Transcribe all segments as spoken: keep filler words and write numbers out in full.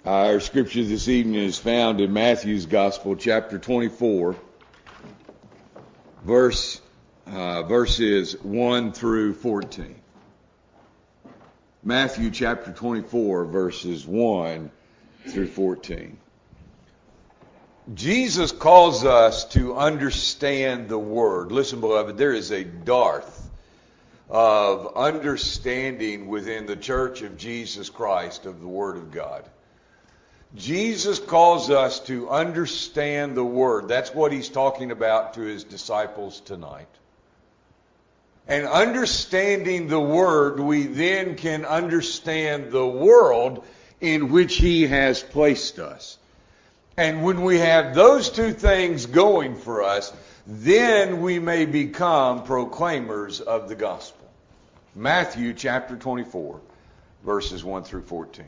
Our scripture this evening is found in Matthew's Gospel, chapter twenty-four, verse uh, verses one through fourteen. Matthew chapter twenty-four, verses one through fourteen. Jesus calls us to understand the Word. Listen, beloved, there is a dearth of understanding within the Church of Jesus Christ of the Word of God. Jesus calls us to understand the Word. That's what he's talking about to his disciples tonight. And understanding the Word, we then can understand the world in which he has placed us. And when we have those two things going for us, then we may become proclaimers of the gospel. Matthew chapter twenty-four, verses one through fourteen.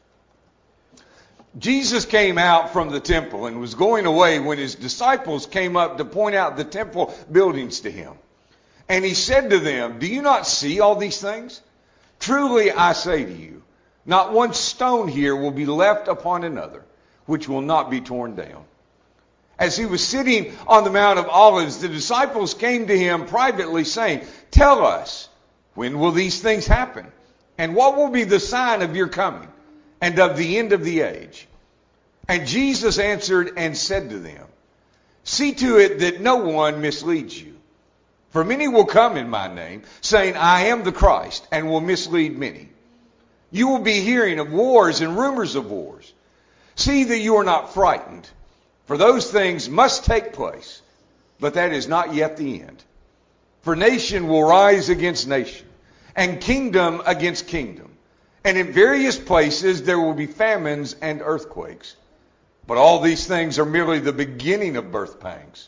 Jesus came out from the temple and was going away when his disciples came up to point out the temple buildings to him. And he said to them, "Do you not see all these things? Truly I say to you, not one stone here will be left upon another, which will not be torn down." As he was sitting on the Mount of Olives, the disciples came to him privately saying, "Tell us, when will these things happen? And what will be the sign of your coming and of the end of the age?" And Jesus answered and said to them, "See to it that no one misleads you. For many will come in my name, saying, 'I am the Christ,' and will mislead many. You will be hearing of wars and rumors of wars. See that you are not frightened, for those things must take place, but that is not yet the end. For nation will rise against nation, and kingdom against kingdom. And in various places there will be famines and earthquakes. But all these things are merely the beginning of birth pangs.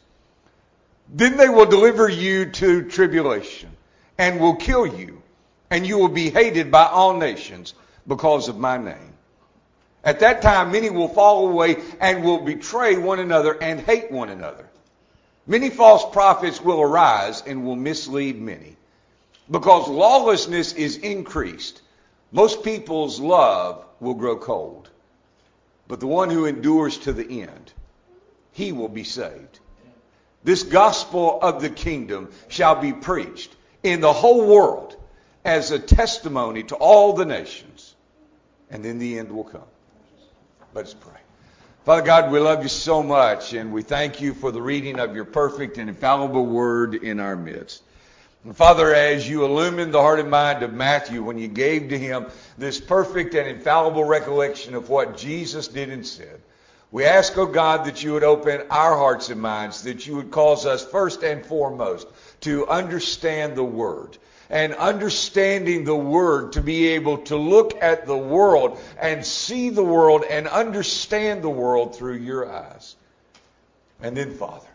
Then they will deliver you to tribulation, and will kill you, and you will be hated by all nations because of my name. At that time many will fall away and will betray one another and hate one another. Many false prophets will arise and will mislead many. Because lawlessness is increased, most people's love will grow cold. But the one who endures to the end, he will be saved. This gospel of the kingdom shall be preached in the whole world as a testimony to all the nations, and then the end will come." Let's pray. Father God, we love you so much, and we thank you for the reading of your perfect and infallible word in our midst. And Father, as you illumined the heart and mind of Matthew when you gave to him this perfect and infallible recollection of what Jesus did and said, we ask, oh God, that you would open our hearts and minds, that you would cause us first and foremost to understand the Word. And understanding the Word, to be able to look at the world and see the world and understand the world through your eyes. And then, Father,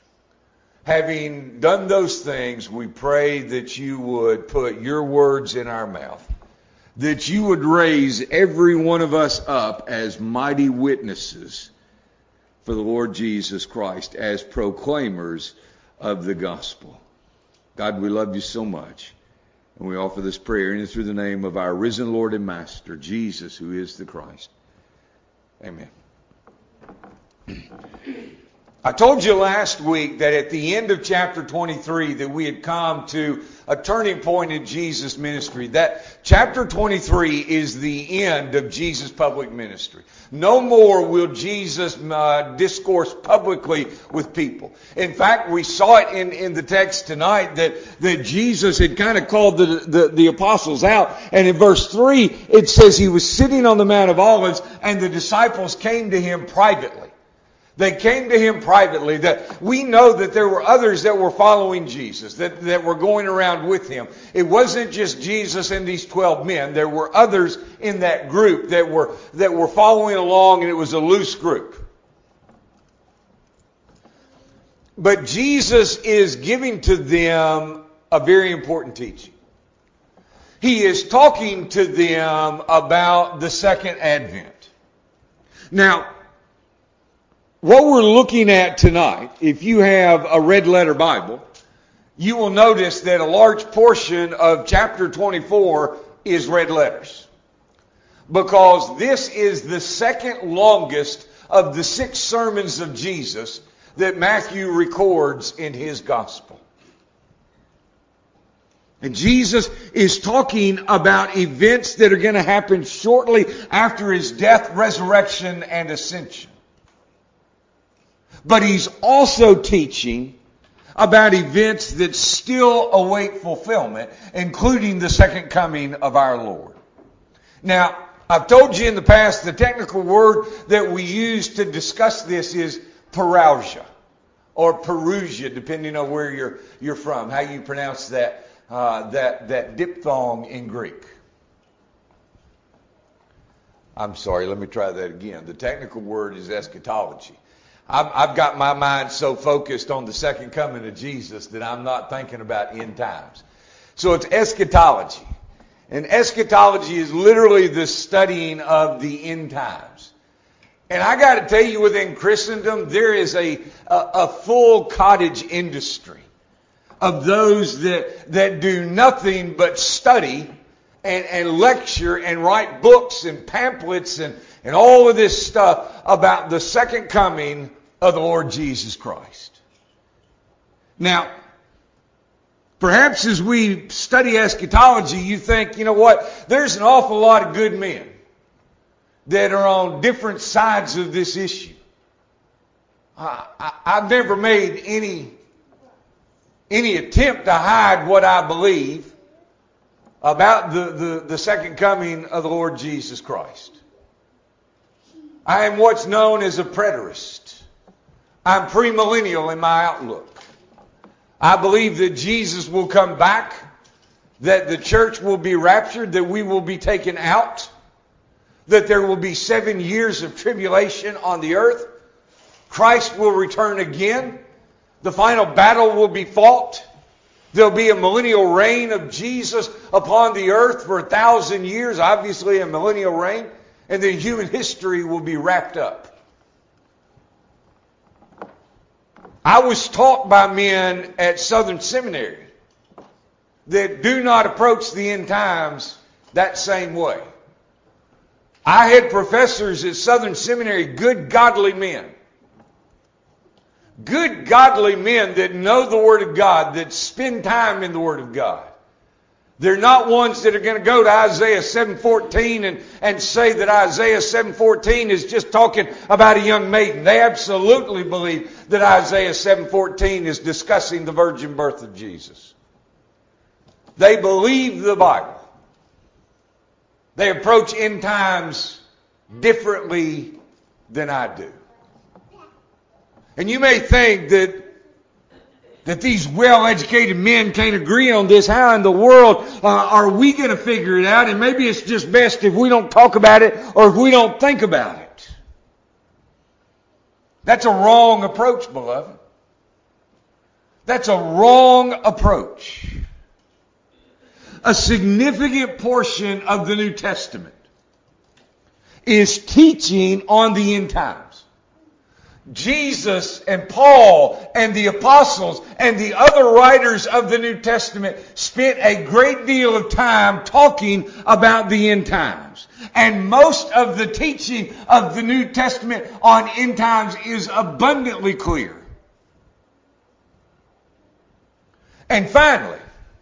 having done those things, we pray that you would put your words in our mouth, that you would raise every one of us up as mighty witnesses for the Lord Jesus Christ, as proclaimers of the gospel. God, we love you so much. And we offer this prayer in and through the name of our risen Lord and Master, Jesus, who is the Christ. Amen. I told you last week that at the end of chapter twenty-three that we had come to a turning point in Jesus' ministry. That chapter twenty-three is the end of Jesus' public ministry. No more will Jesus uh, discourse publicly with people. In fact, we saw it in, in the text tonight that, that Jesus had kind of called the, the, the apostles out. And in verse three, it says he was sitting on the Mount of Olives and the disciples came to him privately. They came to him privately. That we know that there were others that were following Jesus, that, that were going around with him. It wasn't just Jesus and these twelve men. There were others in that group that were, that were following along, and it was a loose group. But Jesus is giving to them a very important teaching. He is talking to them about the second advent. Now, what we're looking at tonight, if you have a red letter Bible, you will notice that a large portion of chapter twenty-four is red letters. because this is the second longest of the six sermons of Jesus that Matthew records in his gospel. And Jesus is talking about events that are going to happen shortly after his death, resurrection, and ascension. But he's also teaching about events that still await fulfillment, including the second coming of our Lord. Now, I've told you in the past, the technical word that we use to discuss this is parousia, or Perusia, depending on where you're you're from, how you pronounce that uh, that that diphthong in Greek. I'm sorry, let me try that again. The technical word is eschatology. I've, I've got my mind so focused on the second coming of Jesus that I'm not thinking about end times. So it's eschatology. And eschatology is literally the studying of the end times. And I got to tell you, within Christendom, there is a, a, a full cottage industry of those that, that do nothing but study and, and lecture and write books and pamphlets and, and all of this stuff about the second coming of the Lord Jesus Christ. Now, perhaps as we study eschatology, you think, you know what, there's an awful lot of good men that are on different sides of this issue. I, I, I've never made any, any attempt to hide what I believe about the, the, the second coming of the Lord Jesus Christ. I am what's known as a preterist. I'm premillennial in my outlook. I believe that Jesus will come back, that the church will be raptured, that we will be taken out, that there will be seven years of tribulation on the earth. Christ will return again. The final battle will be fought. There'll be a millennial reign of Jesus upon the earth for a thousand years, obviously a millennial reign, and then human history will be wrapped up. I was taught by men at Southern Seminary that do not approach the end times that same way. I had professors at Southern Seminary, good godly men. Good godly men that know the Word of God, that spend time in the Word of God. They're not ones that are going to go to Isaiah seven fourteen and, and say that Isaiah seven fourteen is just talking about a young maiden. They absolutely believe that Isaiah seven fourteen is discussing the virgin birth of Jesus. They believe the Bible. They approach end times differently than I do. And you may think that that these well-educated men can't agree on this. How in the world uh, are we going to figure it out? And maybe it's just best if we don't talk about it or if we don't think about it. That's a wrong approach, beloved. That's a wrong approach. A significant portion of the New Testament is teaching on the end times. Jesus and Paul and the apostles and the other writers of the New Testament spent a great deal of time talking about the end times. And most of the teaching of the New Testament on end times is abundantly clear. And finally,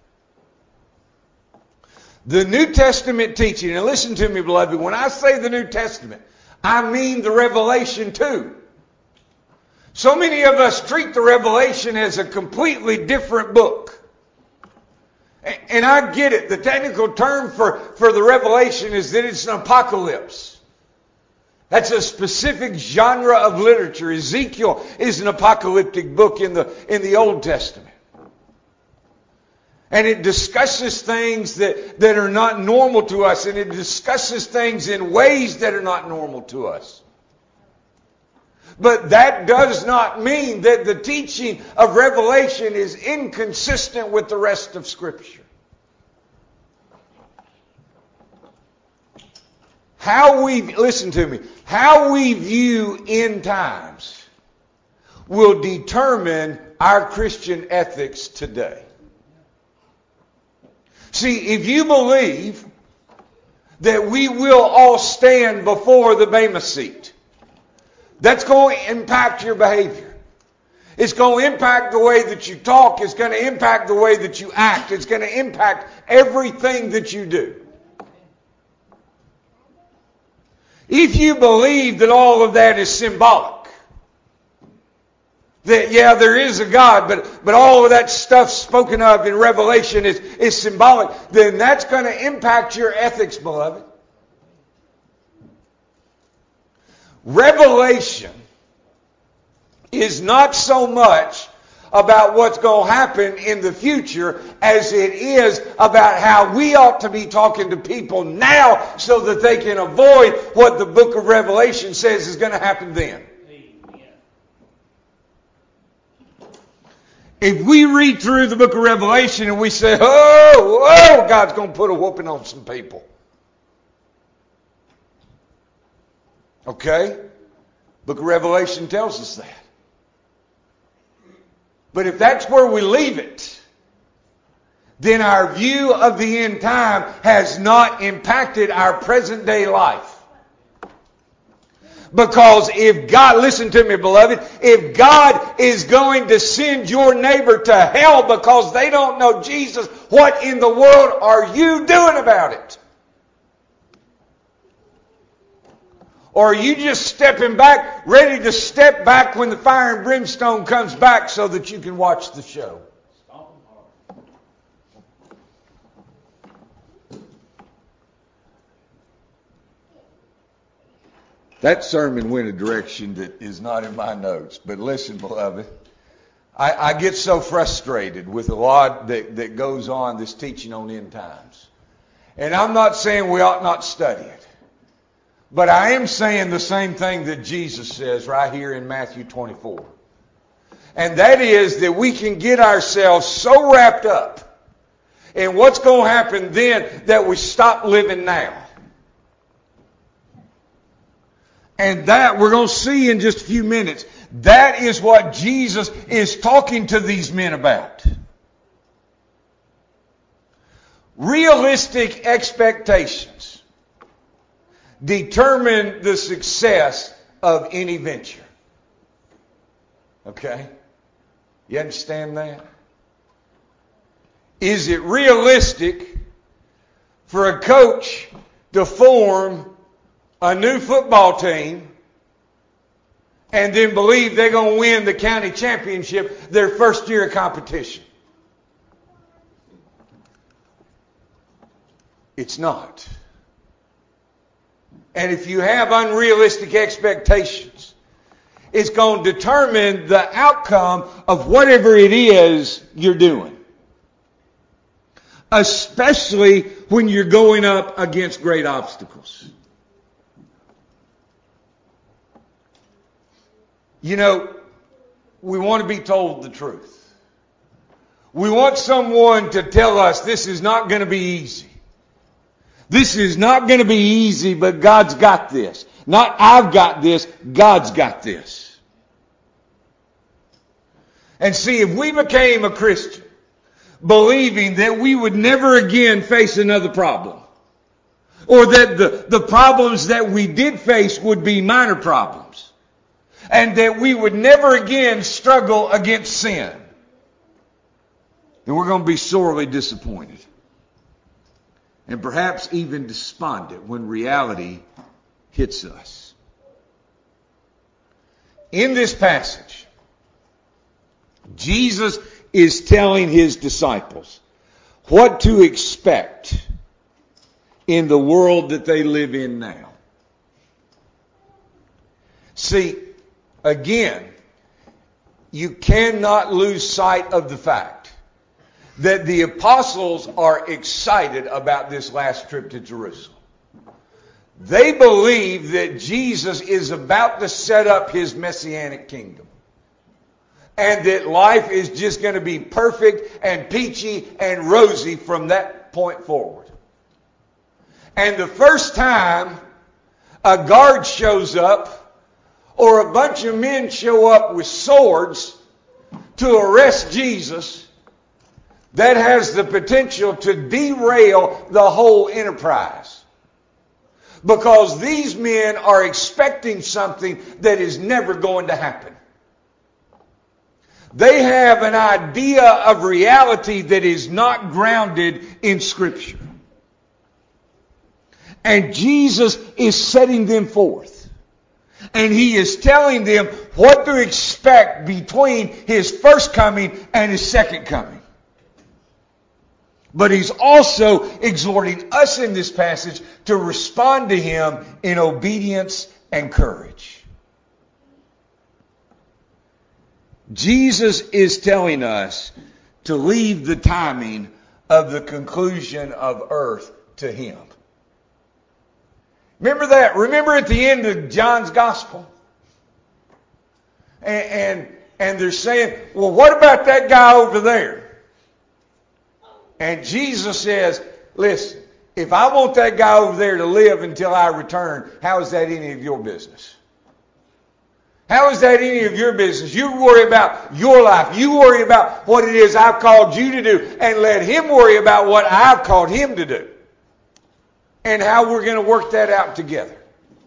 the New Testament teaching, and listen to me, beloved, when I say the New Testament, I mean the Revelation too. So many of us treat the Revelation as a completely different book. And I get it. The technical term for, for the Revelation is that it's an apocalypse. That's a specific genre of literature. Ezekiel is an apocalyptic book in the, in the Old Testament. And it discusses things that, that are not normal to us. And it discusses things in ways that are not normal to us. But that does not mean that the teaching of Revelation is inconsistent with the rest of Scripture. How we, listen to me, how we view end times will determine our Christian ethics today. See, if you believe that we will all stand before the Bema seat. That's going to impact your behavior. It's going to impact the way that you talk. It's going to impact the way that you act. It's going to impact everything that you do. If you believe that all of that is symbolic, that yeah, there is a God, but, but all of that stuff spoken of in Revelation is, is symbolic, then that's going to impact your ethics, beloved. Revelation is not so much about what's going to happen in the future as it is about how we ought to be talking to people now so that they can avoid what the book of Revelation says is going to happen then. If we read through the book of Revelation and we say, oh, oh, God's going to put a whooping on some people. Okay? Book of Revelation tells us that. But if that's where we leave it, then our view of the end time has not impacted our present day life. Because if God, listen to me, beloved, if God is going to send your neighbor to hell because they don't know Jesus, what in the world are you doing about it? Or are you just stepping back, ready to step back when the fire and brimstone comes back so that you can watch the show? That sermon went a direction that is not in my notes. But listen, beloved, I, I get so frustrated with a lot that, that goes on, this teaching on end times. And I'm not saying we ought not study it. But I am saying the same thing that Jesus says right here in Matthew twenty-four. And that is that we can get ourselves so wrapped up in what's going to happen then that we stop living now. And that we're going to see in just a few minutes. That is what Jesus is talking to these men about. Realistic expectations determine the success of any venture. Okay? You understand that? Is it realistic for a coach to form a new football team and then believe they're going to win the county championship their first year of competition? It's not. And if you have unrealistic expectations, it's going to determine the outcome of whatever it is you're doing. Especially when you're going up against great obstacles. You know, we want to be told the truth. We want someone to tell us this is not going to be easy. This is not going to be easy, but God's got this. Not I've got this, God's got this. And see, if we became a Christian believing that we would never again face another problem, or that the, the problems that we did face would be minor problems, and that we would never again struggle against sin, then we're going to be sorely disappointed. And perhaps even despondent when reality hits us. In this passage, Jesus is telling his disciples what to expect in the world that they live in now. See, again, you cannot lose sight of the fact that the apostles are excited about this last trip to Jerusalem. They believe that Jesus is about to set up his messianic kingdom. And that life is just going to be perfect and peachy and rosy from that point forward. And the first time a guard shows up or a bunch of men show up with swords to arrest Jesus, that has the potential to derail the whole enterprise. Because these men are expecting something that is never going to happen. They have an idea of reality that is not grounded in Scripture. And Jesus is setting them forth. And He is telling them what to expect between His first coming and His second coming. But He's also exhorting us in this passage to respond to Him in obedience and courage. Jesus is telling us to leave the timing of the conclusion of earth to Him. Remember that? Remember at the end of John's Gospel? And, and, and they're saying, well, what about that guy over there? And Jesus says, listen, if I want that guy over there to live until I return, how is that any of your business? How is that any of your business? You worry about your life. You worry about what it is I've called you to do, and let Him worry about what I've called him to do. And how we're going to work that out together.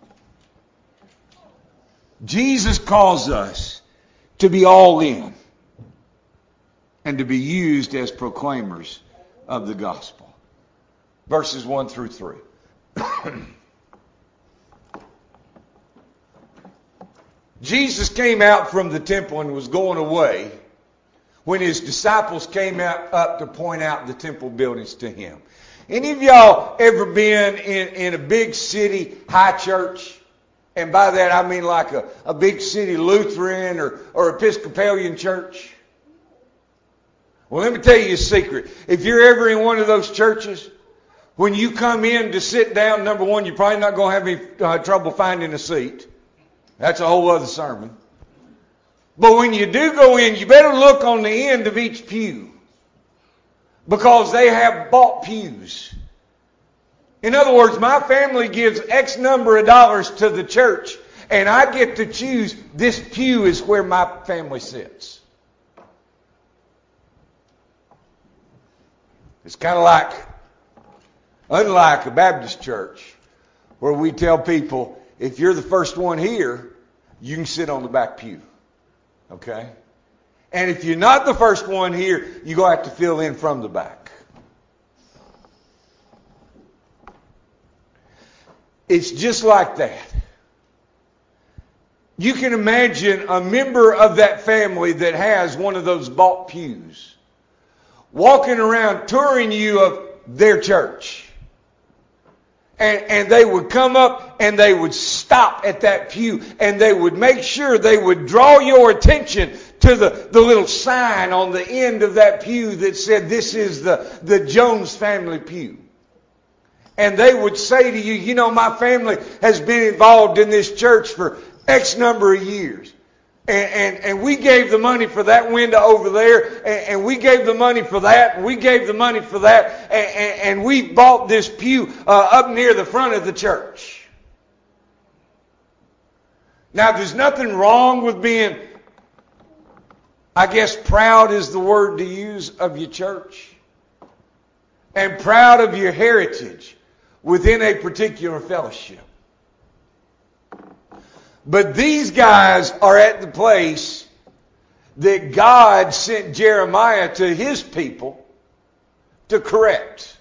Jesus calls us to be all in and to be used as proclaimers of the gospel. Verses one through three. Jesus came out from the temple and was going away when His disciples came out up to point out the temple buildings to Him. Any of y'all ever been in, in a big city high church? And by that I mean like a, a big city Lutheran or, or Episcopalian church? Well, let me tell you a secret. If you're ever in one of those churches, when you come in to sit down, number one, you're probably not going to have any uh, trouble finding a seat. That's a whole other sermon. But when you do go in, you better look on the end of each pew. Because they have bought pews. In other words, my family gives X number of dollars to the church, and I get to choose this pew is where my family sits. It's kind of like, unlike a Baptist church, where we tell people, if you're the first one here, you can sit on the back pew. Okay? And if you're not the first one here, you're going to have to fill in from the back. It's just like that. You can imagine a member of that family that has one of those bought pews walking around touring you of their church. And, and they would come up and they would stop at that pew and they would make sure they would draw your attention to the, the little sign on the end of that pew that said, this is the, the Jones family pew. And they would say to you, you know, my family has been involved in this church for X number of years. And, and, and we gave the money for that window over there, and, and we gave the money for that, and we gave the money for that, and, and, and we bought this pew uh, up near the front of the church. Now, there's nothing wrong with being, I guess proud is the word to use, of your church, and proud of your heritage within a particular fellowship. But these guys are at the place that God sent Jeremiah to His people to correct.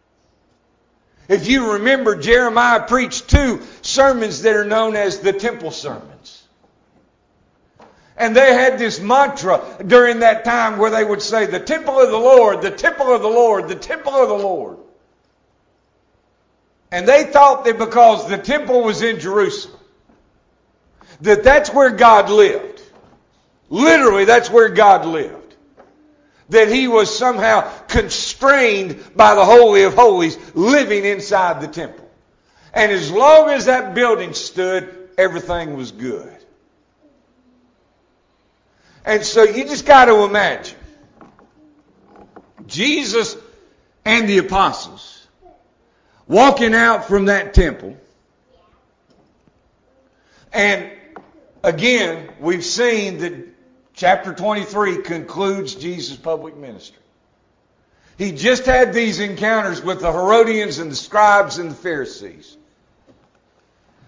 If you remember, Jeremiah preached two sermons that are known as the temple sermons. And they had this mantra during that time where they would say, the temple of the Lord, the temple of the Lord, the temple of the Lord. And they thought that because the temple was in Jerusalem, that that's where God lived. Literally, that's where God lived. That He was somehow constrained by the Holy of Holies living inside the temple. And as long as that building stood, everything was good. And so you just got to imagine Jesus and the apostles walking out from that temple. And again, we've seen that chapter twenty-three concludes Jesus' public ministry. He just had these encounters with the Herodians and the scribes and the Pharisees.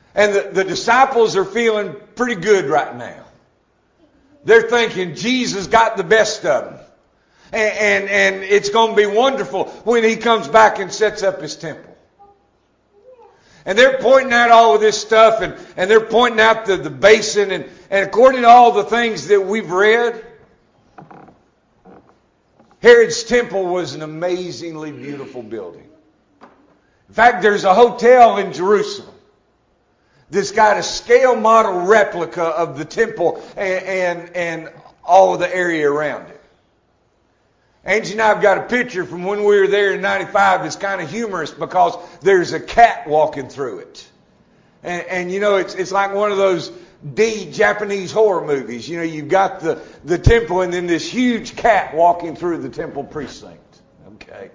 And the, the disciples are feeling pretty good right now. They're thinking Jesus got the best of them. And, and, and it's going to be wonderful when He comes back and sets up His temple. And they're pointing out all of this stuff, and, and they're pointing out the, the basin, and, and according to all the things that we've read, Herod's temple was an amazingly beautiful building. In fact, there's a hotel in Jerusalem that's got a scale model replica of the temple and, and, and all of the area around it. Angie and I have got a picture from when we were there in ninety-five that's kind of humorous because there's a cat walking through it. And, and you know, it's it's like one of those D Japanese horror movies. You know, you've got the, the temple and then this huge cat walking through the temple precinct. Okay.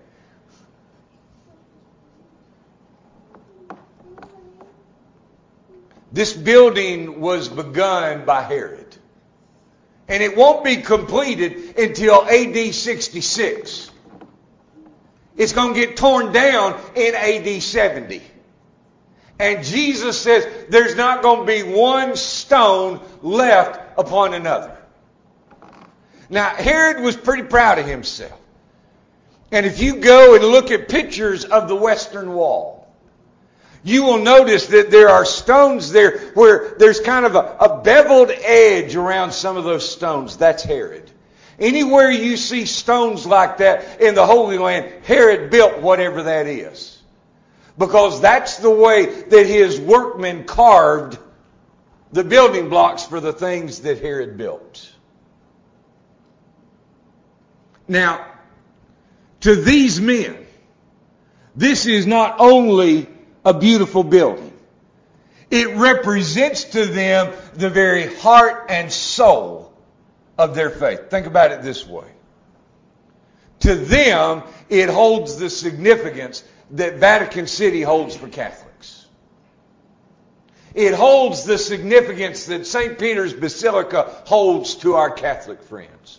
This building was begun by Herod. And it won't be completed until A D sixty-six. It's going to get torn down in A D seventy. And Jesus says there's not going to be one stone left upon another. Now, Herod was pretty proud of himself. And if you go and look at pictures of the Western Wall, you will notice that there are stones there where there's kind of a, a beveled edge around some of those stones. That's Herod. Anywhere you see stones like that in the Holy Land, Herod built whatever that is. Because that's the way that his workmen carved the building blocks for the things that Herod built. Now, to these men, this is not only a beautiful building. It represents to them the very heart and soul of their faith. Think about it this way. To them, it holds the significance that Vatican City holds for Catholics. It holds the significance that Saint Peter's Basilica holds to our Catholic friends.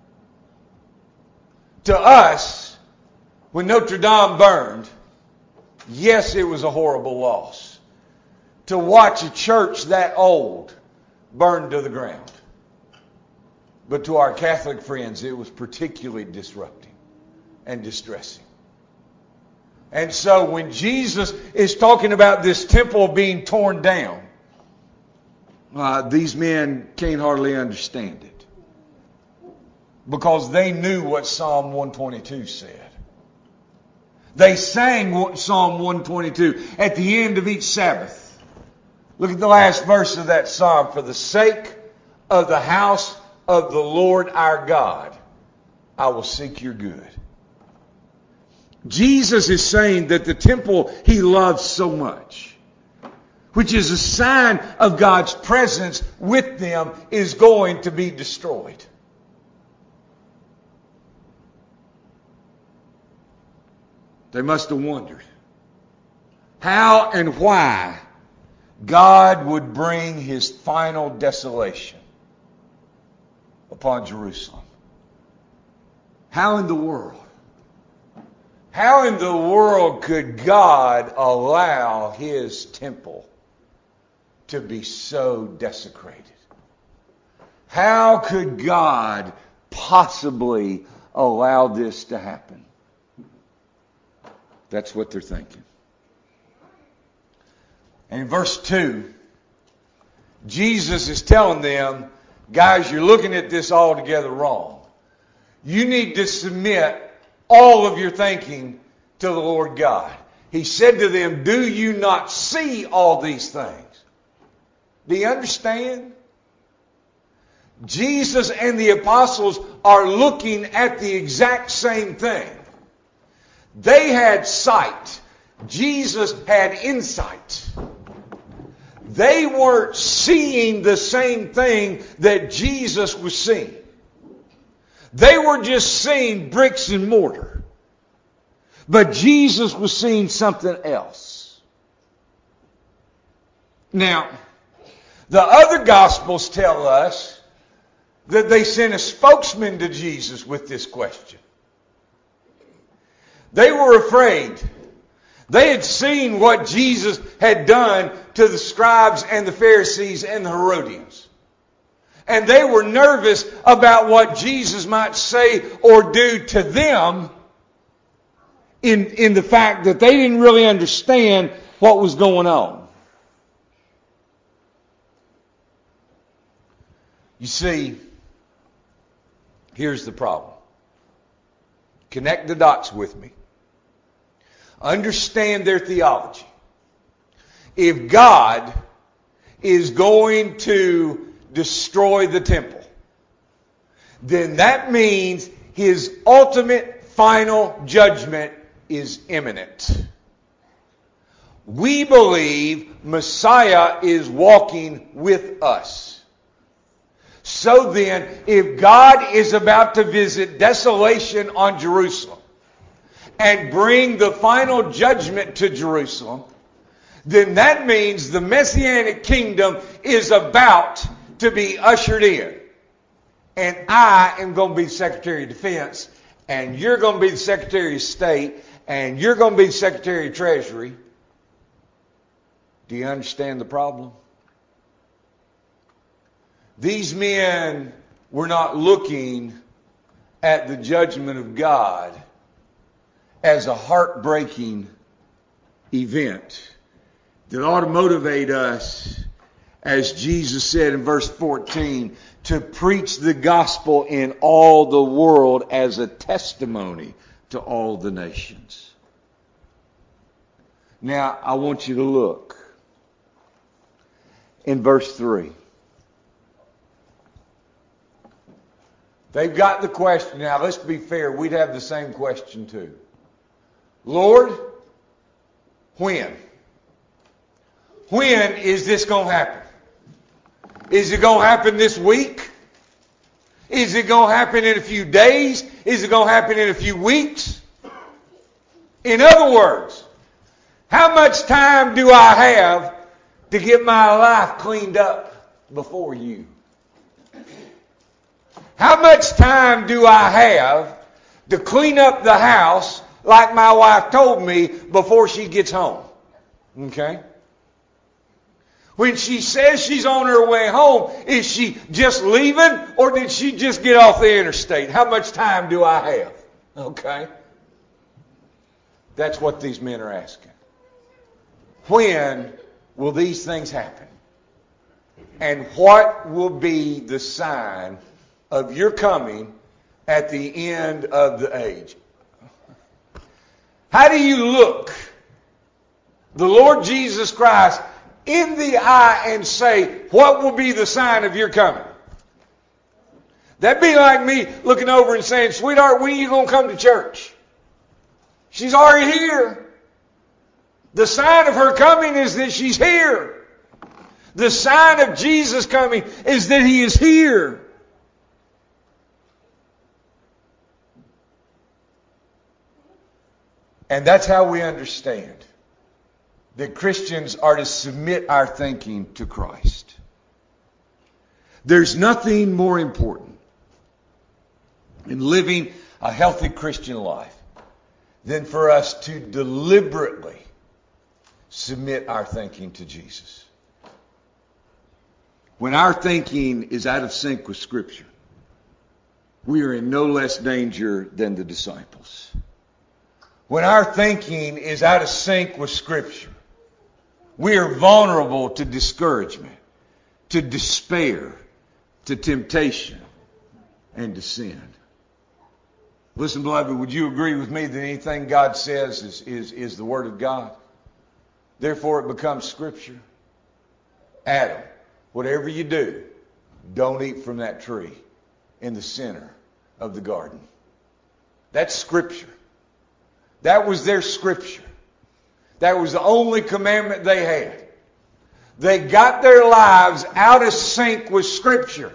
To us, when Notre Dame burned, yes, it was a horrible loss to watch a church that old burn to the ground. But to our Catholic friends, it was particularly disrupting and distressing. And so when Jesus is talking about this temple being torn down, uh, these men can't hardly understand it. Because they knew what Psalm one twenty-two said. They sang Psalm one twenty-two at the end of each Sabbath. Look at the last verse of that psalm. For the sake of the house of the Lord our God, I will seek your good. Jesus is saying that the temple He loves so much, which is a sign of God's presence with them, is going to be destroyed. They must have wondered how and why God would bring His final desolation upon Jerusalem. How in the world? How in the world could God allow His temple to be so desecrated? How could God possibly allow this to happen? That's what they're thinking. And in verse two, Jesus is telling them, guys, you're looking at this altogether wrong. You need to submit all of your thinking to the Lord God. He said to them, do you not see all these things? Do you understand? Jesus and the apostles are looking at the exact same thing. They had sight. Jesus had insight. They weren't seeing the same thing that Jesus was seeing. They were just seeing bricks and mortar. But Jesus was seeing something else. Now, the other Gospels tell us that they sent a spokesman to Jesus with this question. They were afraid They had seen what Jesus had done to the scribes and the Pharisees and the Herodians. And they were nervous about what Jesus might say or do to them in, in the fact that they didn't really understand what was going on. You see, here's the problem. Connect the dots with me. Understand their theology. If God is going to destroy the temple, then that means His ultimate final judgment is imminent. We believe Messiah is walking with us. So then, if God is about to visit desolation on Jerusalem and bring the final judgment to Jerusalem, then that means the Messianic kingdom is about to be ushered in. And I am going to be the Secretary of Defense, and you're going to be the Secretary of State, and you're going to be the Secretary of Treasury. Do you understand the problem? These men were not looking at the judgment of God as a heartbreaking event that ought to motivate us, as Jesus said in verse fourteen, to preach the gospel in all the world as a testimony to all the nations. Now, I want you to look in verse three. They've got the question. Now, let's be fair. We'd have the same question too. Lord, when? When is this going to happen? Is it going to happen this week? Is it going to happen in a few days? Is it going to happen in a few weeks? In other words, how much time do I have to get my life cleaned up before you? How much time do I have to clean up the house like my wife told me before she gets home? Okay? When she says she's on her way home, is she just leaving or did she just get off the interstate? How much time do I have? Okay? That's what these men are asking. When will these things happen? And what will be the sign of your coming at the end of the age? How do you look the Lord Jesus Christ in the eye and say, what will be the sign of your coming? That'd be like me looking over and saying, sweetheart, when are you going to come to church? She's already here. The sign of her coming is that she's here. The sign of Jesus coming is that He is here. And that's how we understand that Christians are to submit our thinking to Christ. There's nothing more important in living a healthy Christian life than for us to deliberately submit our thinking to Jesus. When our thinking is out of sync with Scripture, we are in no less danger than the disciples. When our thinking is out of sync with Scripture, we are vulnerable to discouragement, to despair, to temptation, and to sin. Listen, beloved, would you agree with me that anything God says is, is, is the Word of God? Therefore, it becomes Scripture. Adam, whatever you do, don't eat from that tree in the center of the garden. That's Scripture. That was their Scripture. That was the only commandment they had. They got their lives out of sync with Scripture.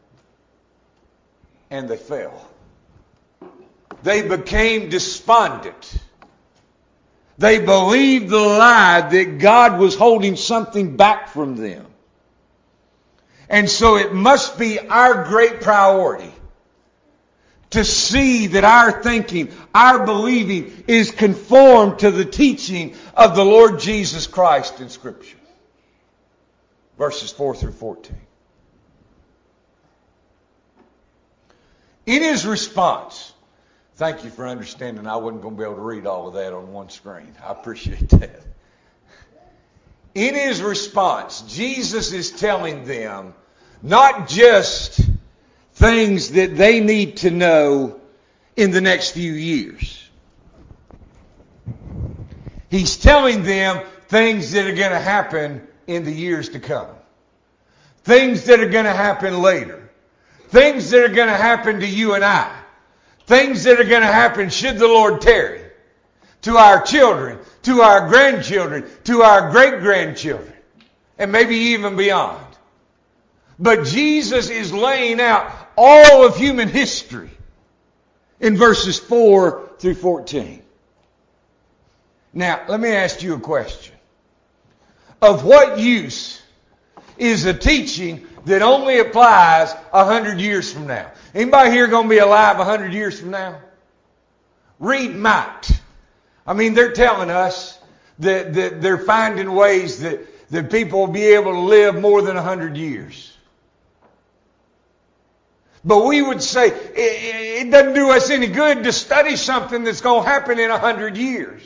And they fell. They became despondent. They believed the lie that God was holding something back from them. And so it must be our great priority to see that our thinking, our believing is conformed to the teaching of the Lord Jesus Christ in Scripture. Verses four through fourteen. In his response, thank you for understanding I wasn't going to be able to read all of that on one screen. I appreciate that. In his response, Jesus is telling them not just things that they need to know in the next few years. He's telling them things that are going to happen in the years to come. Things that are going to happen later. Things that are going to happen to you and I. Things that are going to happen should the Lord tarry. To our children, to our grandchildren, to our great-grandchildren, and maybe even beyond. But Jesus is laying out all of human history in verses four through fourteen. Now, let me ask you a question. Of what use is a teaching that only applies a hundred years from now? Anybody here going to be alive a hundred years from now? Read might. I mean, they're telling us that, that they're finding ways that, that people will be able to live more than a hundred years. But we would say it, it doesn't do us any good to study something that's going to happen in a hundred years.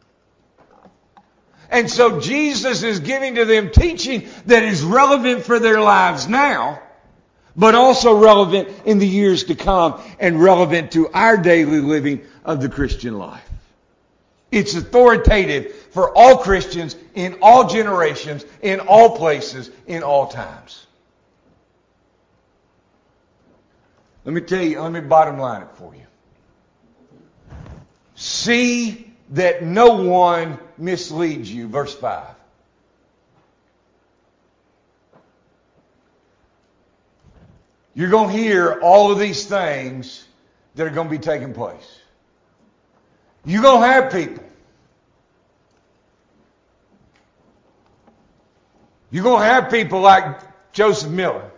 And so Jesus is giving to them teaching that is relevant for their lives now, but also relevant in the years to come and relevant to our daily living of the Christian life. It's authoritative for all Christians in all generations, in all places, in all times. Let me tell you, let me bottom line it for you. See that no one misleads you. Verse five. You're going to hear all of these things that are going to be taking place. You're going to have people. You're going to have people like Joseph Miller,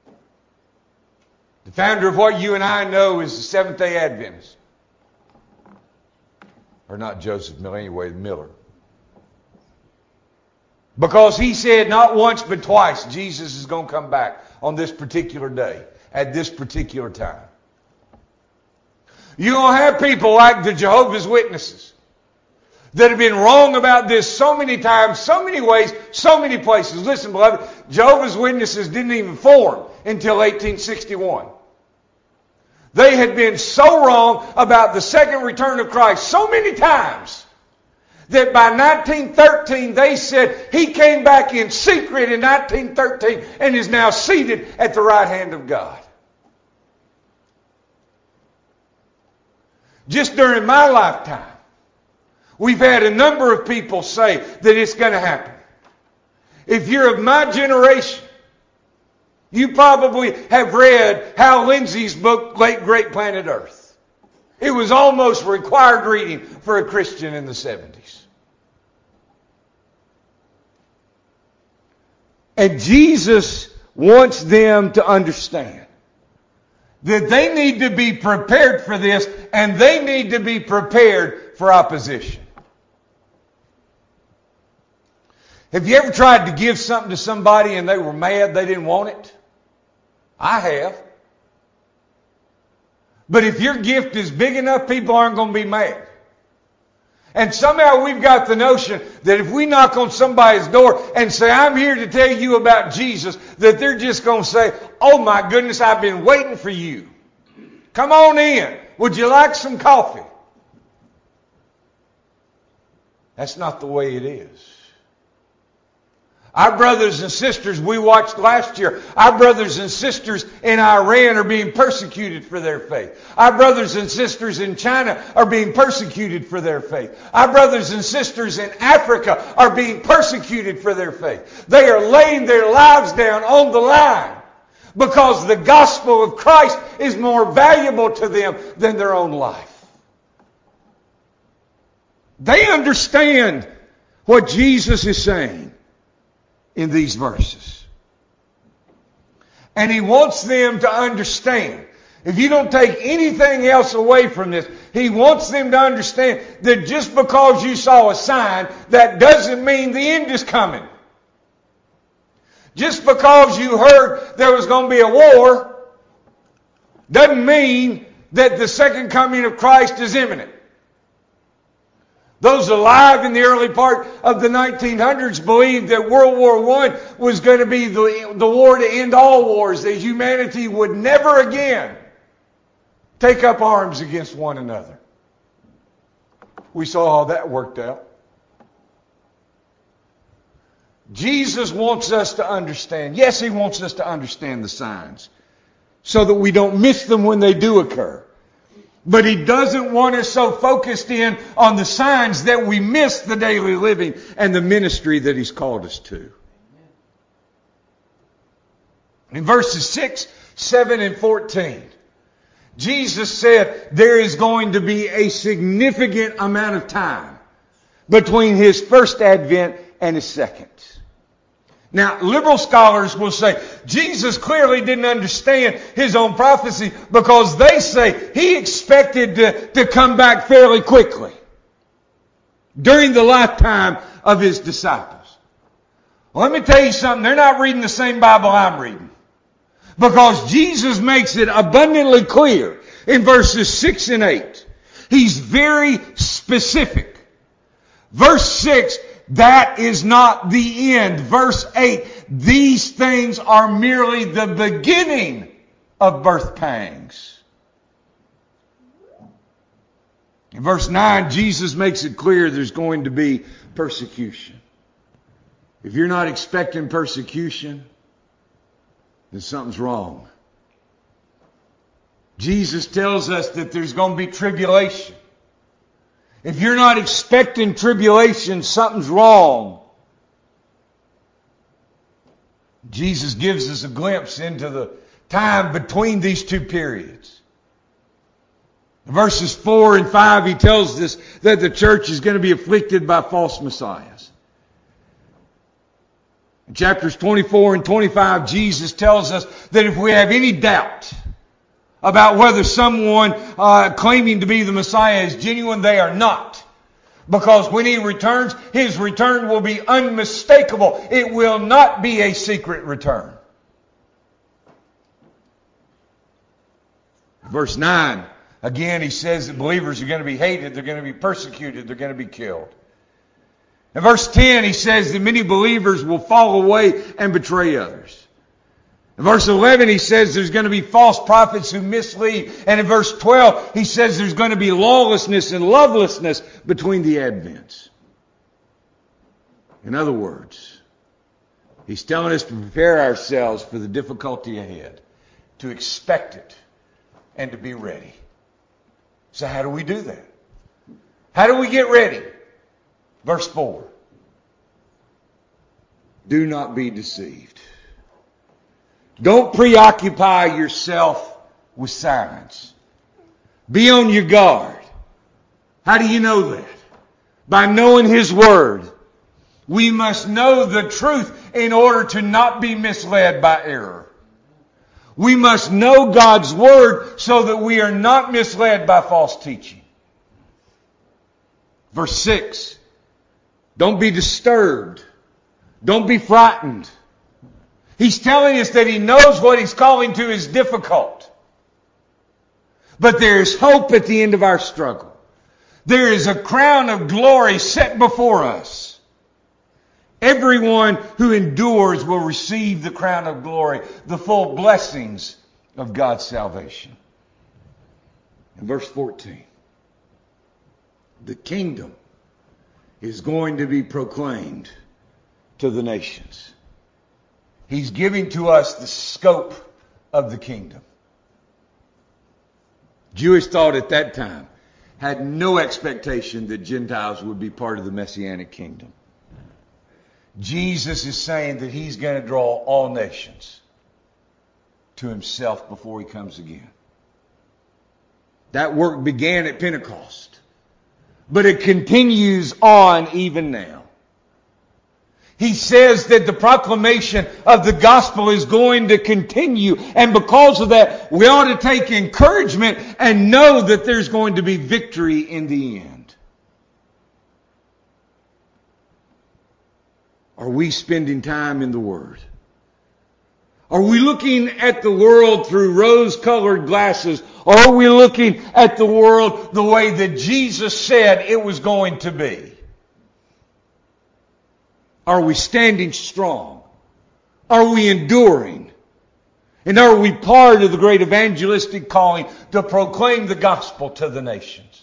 the founder of what you and I know is the Seventh-day Adventist. Or not Joseph Miller, anyway, Miller. Because he said not once but twice Jesus is going to come back on this particular day, at this particular time. You're going to have people like the Jehovah's Witnesses that have been wrong about this so many times, so many ways, so many places. Listen, beloved, Jehovah's Witnesses didn't even form until eighteen sixty-one. They had been so wrong about the second return of Christ so many times that by nineteen thirteen they said he came back in secret in nineteen thirteen and is now seated at the right hand of God. Just during my lifetime, we've had a number of people say that it's going to happen. If you're of my generation, you probably have read Hal Lindsey's book, Late Great Planet Earth. It was almost required reading for a Christian in the seventies. And Jesus wants them to understand that they need to be prepared for this, and they need to be prepared for opposition. Have you ever tried to give something to somebody and they were mad they didn't want it? I have. But if your gift is big enough, people aren't going to be mad. And somehow we've got the notion that if we knock on somebody's door and say, I'm here to tell you about Jesus, that they're just going to say, oh my goodness, I've been waiting for you. Come on in. Would you like some coffee? That's not the way it is. Our brothers and sisters we watched last year, our brothers and sisters in Iran are being persecuted for their faith. Our brothers and sisters in China are being persecuted for their faith. Our brothers and sisters in Africa are being persecuted for their faith. They are laying their lives down on the line because the gospel of Christ is more valuable to them than their own life. They understand what Jesus is saying in these verses. And he wants them to understand If you don't take anything else away from this, He wants them to understand that just because you saw a sign, that doesn't mean the end is coming. Just because you heard there was going to be a war, doesn't mean that the second coming of Christ is imminent. Those alive in the early part of the nineteen hundreds believed that World War One was going to be the, the war to end all wars, that humanity would never again take up arms against one another. We saw how that worked out. Jesus wants us to understand. Yes, He wants us to understand the signs so that we don't miss them when they do occur. But He doesn't want us so focused in on the signs that we miss the daily living and the ministry that He's called us to. In verses six, seven, and fourteen, Jesus said there is going to be a significant amount of time between His first advent and His second. Now, liberal scholars will say Jesus clearly didn't understand His own prophecy because they say He expected to, to come back fairly quickly during the lifetime of His disciples. Well, let me tell you something. They're not reading the same Bible I'm reading. Because Jesus makes it abundantly clear in verses six and eight. He's very specific. Verse six, that is not the end. Verse eight, these things are merely the beginning of birth pangs. In verse nine, Jesus makes it clear there's going to be persecution. If you're not expecting persecution, then something's wrong. Jesus tells us that there's going to be tribulation. If you're not expecting tribulation, something's wrong. Jesus gives us a glimpse into the time between these two periods. In verses four and five, He tells us that the church is going to be afflicted by false messiahs. In chapters twenty-four and twenty-five, Jesus tells us that if we have any doubt about whether someone uh, claiming to be the Messiah is genuine, they are not. Because when He returns, His return will be unmistakable. It will not be a secret return. Verse nine, again, He says that believers are going to be hated, they're going to be persecuted, they're going to be killed. In verse ten, He says that many believers will fall away and betray others. In verse eleven, He says there's going to be false prophets who mislead. And in verse twelve, He says there's going to be lawlessness and lovelessness between the advents. In other words, He's telling us to prepare ourselves for the difficulty ahead, to expect it, and to be ready. So how do we do that? How do we get ready? Verse four. Do not be deceived. Don't preoccupy yourself with signs. Be on your guard. How do you know that? By knowing His Word. We must know the truth in order to not be misled by error. We must know God's Word so that we are not misled by false teaching. Verse six. Don't be disturbed. Don't be frightened. He's telling us that He knows what He's calling to is difficult. But there is hope at the end of our struggle. There is a crown of glory set before us. Everyone who endures will receive the crown of glory, the full blessings of God's salvation. In verse fourteen, the kingdom is going to be proclaimed to the nations. He's giving to us the scope of the kingdom. Jewish thought at that time had no expectation that Gentiles would be part of the Messianic kingdom. Jesus is saying that He's going to draw all nations to Himself before He comes again. That work began at Pentecost, but it continues on even now. He says that the proclamation of the gospel is going to continue. And because of that, we ought to take encouragement and know that there's going to be victory in the end. Are we spending time in the Word? Are we looking at the world through rose-colored glasses? Or are we looking at the world the way that Jesus said it was going to be? Are we standing strong? Are we enduring? And are we part of the great evangelistic calling to proclaim the gospel to the nations?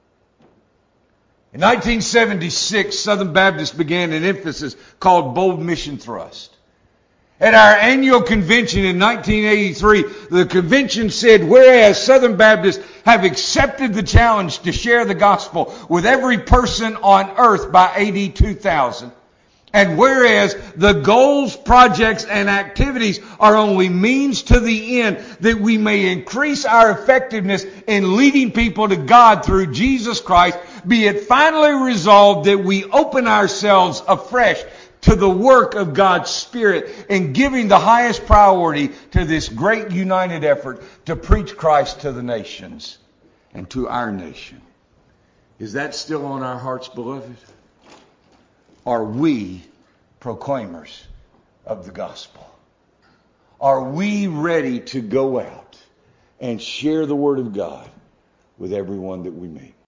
In nineteen seventy-six, Southern Baptists began an emphasis called Bold Mission Thrust. At our annual convention in nineteen eighty-three, the convention said, whereas Southern Baptists have accepted the challenge to share the gospel with every person on earth by A D two thousand, and whereas the goals, projects, and activities are only means to the end that we may increase our effectiveness in leading people to God through Jesus Christ, be it finally resolved that we open ourselves afresh to the work of God's Spirit in giving the highest priority to this great united effort to preach Christ to the nations and to our nation. Is that still on our hearts, beloved? Are we proclaimers of the gospel? Are we ready to go out and share the Word of God with everyone that we meet?